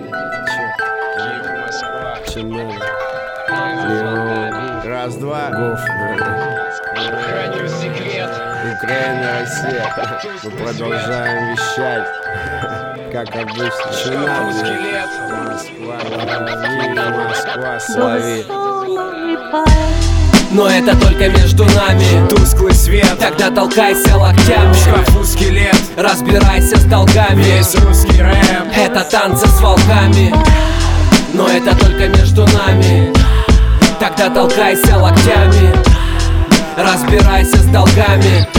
Раз, два. Гоф, Храню секрет. Украина, Россия. Мы продолжаем вещать, как обычно. Скелет. Москва, слави. Но это только между нами. Тусклый свет. Тогда толкайся локтями. В шкафу скелет. Разбирайся с долгами. Весь русский рэп. Это танцы с волками. Но это только между нами. Тогда толкайся локтями. Разбирайся с долгами.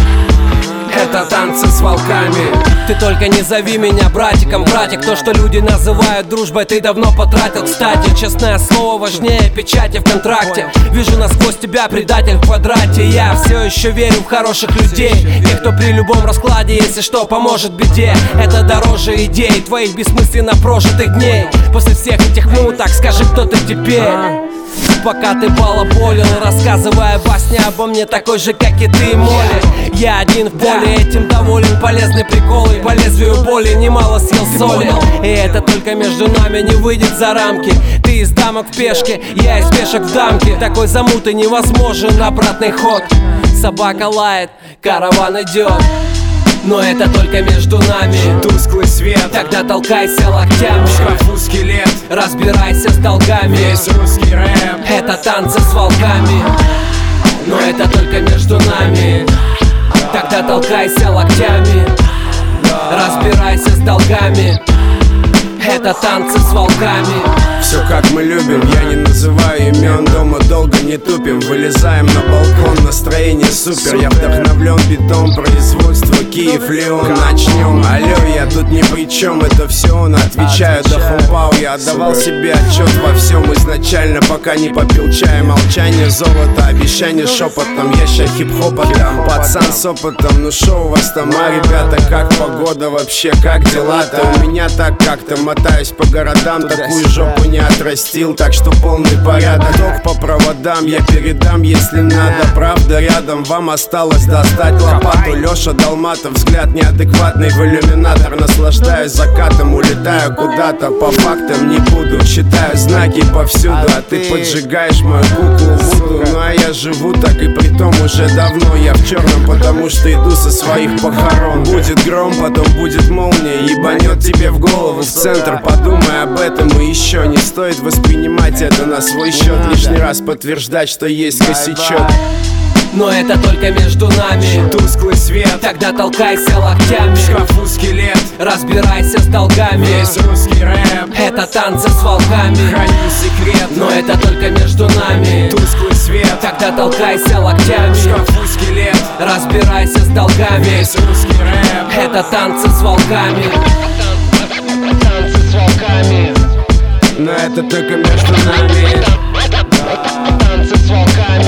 Это танцы с волками. Ты только не зови меня братиком, братик. То, что люди называют дружбой, ты давно потратил. Кстати, честное слово важнее печати в контракте. Вижу насквозь тебя, предатель в квадрате. Я все еще верю в хороших людей, тех, кто при любом раскладе, если что, поможет беде. Это дороже идей твоих бессмысленно прожитых дней. После всех этих муток скажи, кто ты теперь. Пока ты балаболил, рассказывая басни обо мне, такой же, как и ты, Молли. Я один в поле, этим доволен. Полезный прикол и по лезвию боли немало съел соли. И это только между нами не выйдет за рамки. Ты из дамок в пешке, я из пешек в дамке. Такой замуты невозможен обратный ход. Собака лает, караван идет. Но это только между нами. Тусклый свет. Тогда толкайся локтями. В шкафу скелет. Разбирайся с долгами. Весь русский рэп. Это танцы с волками. Но это только между нами. Тогда толкайся локтями. Разбирайся с долгами. Это танцы с волками. Все как мы любим, я не называю имен. Дома долго не тупим, вылезаем на балкон. Настроение супер, я вдохновлен битом. Производство Киев, Леон, начнем. Алло, я тут ни при чем, это все он. Отвечаю до хумпау, я отдавал себе отчет во всем изначально, пока не попил чая. Молчание, золото, обещание шепотом. Я ща хип-хоп отдам, пацан с опытом. Ну шо у вас там, а ребята, как погода вообще, как дела-то? У меня так как-то мотаюсь по городам, такую жопу не отрастил, так что полный порядок. Ток по проводам я передам, если надо. Правда рядом, вам осталось достать лопату. Леша Долматов, взгляд неадекватный в иллюминатор. Наслаждаюсь закатом, улетаю куда-то. По фактам не буду, читаю знаки повсюду. А ты поджигаешь мою куклу Вуду. Ну а я живу так и притом уже давно. Я в черном, потому что иду со своих похорон. Будет гром, потом будет молния, ебанет тебе в голову, в центр. Подумай об этом и еще не стоит воспринимать это на свой счет. Лишний раз подтверждать, что есть косячок. Но это только между нами. Тусклый свет. Тогда толкайся локтями. В шкафу скелет. Разбирайся с долгами. Весь русский рэп. Это танцы с волками. Храню секрет. Но это только между нами. Тусклый свет. Тогда толкайся локтями. В шкафу скелет. Разбирайся с долгами. Весь русский рэп. Это танцы с волками. Танцы с волками. Но это только между нами. Танцы с волками.